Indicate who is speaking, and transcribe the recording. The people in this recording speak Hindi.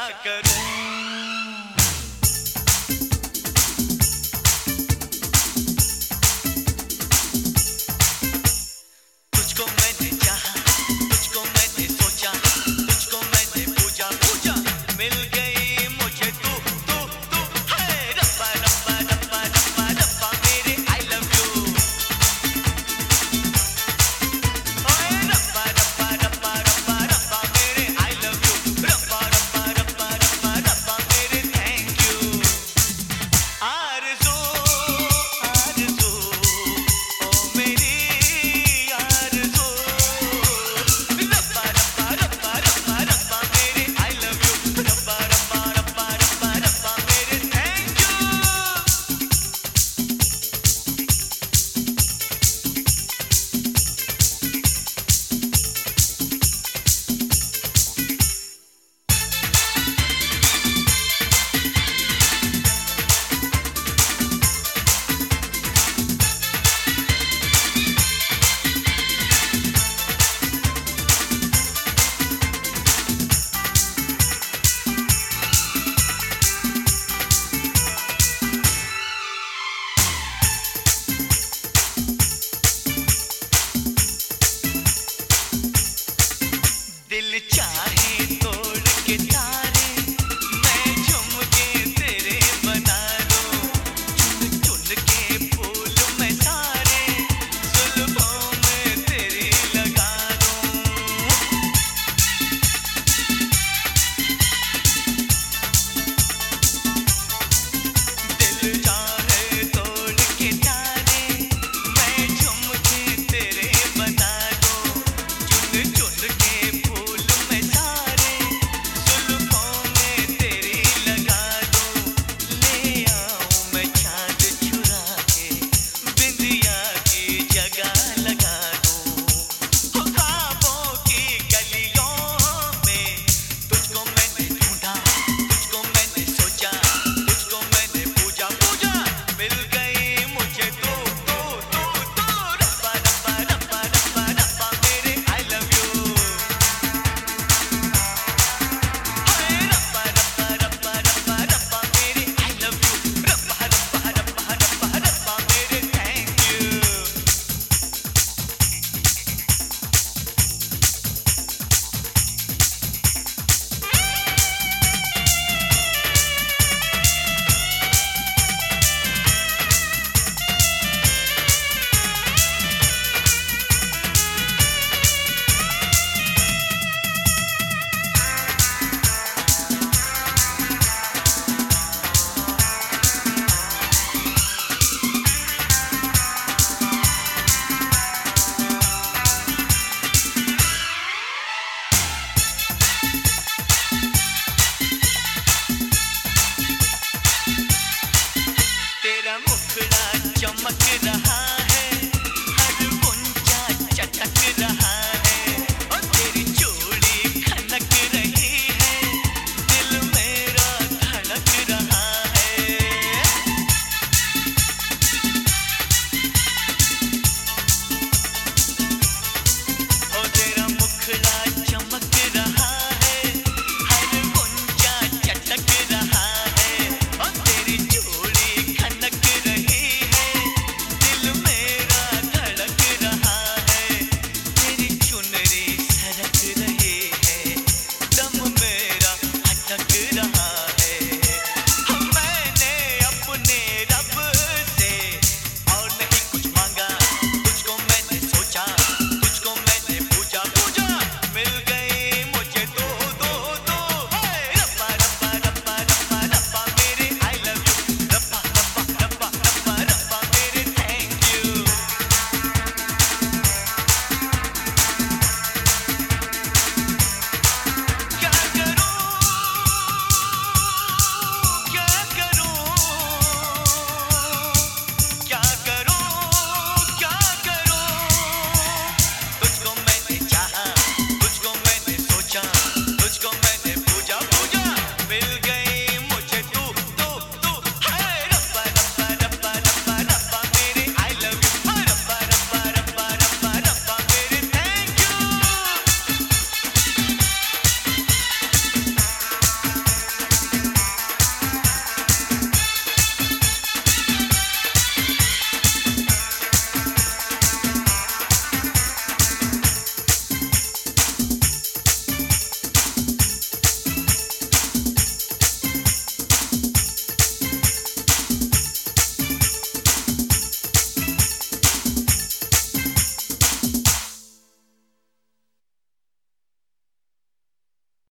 Speaker 1: करूं। तुझको मैंने चाहा, तुझको मैंने सोचा, तुझको मैंने पूजा पूजा, मिल गई मुझे तू तू तू है। रब्बा रब्बा रब्बा रब्बा रब्बा मेरे आई लव यू। ओए रब्बा रब्बा रब्बा रब्बा रब्बा मेरे आई लव यू। रब्बा रब्बा रब्बा रब्बा रब्बा मेरे थैंक यू। आरज़ू आरज़ू ओ मेरी आरज़ू। रब्बा रब्बा रब्बा रब्बा रब्बा मेरे आई लव यू। रब्बा रब्बा रब्बा रब्बा रब्बा मेरे थैंक यू। दिल चाहे तोड़ के तारे, मैं झूम के तेरे बना दूं। चुन चुन के फूल मैं सारे, जुल्फों में तेरी लगा दूं। दिल चाहे तोड़ के तारे, मैं झूम के तेरे बना दूं। चुन चुन के फूल मैं सारे, जुल्फों में तेरी लगा दूं। ले आऊं मैं चाँद चुरा के, बिंदिया की जगह लगा दूं। हो ख्वाबों की गलियों में तुझको मैंने ढूंढा, तुझको मैंने सोचा, तुझको मैंने पूजा पूजा, मिल गई मुझे तू तू तू तू। रब्बा रब्बा रब्बा रब्बा रब्बा मेरे आई लव यू। हाय रब्बा रब्बा रब्बा रब्बा रब्बा मेरे आई लव यू। रब्बा रब्बा रब्बा रब्बा रब्बा मेरे थैंक यू। तेरा मुखड़ा चमक रहा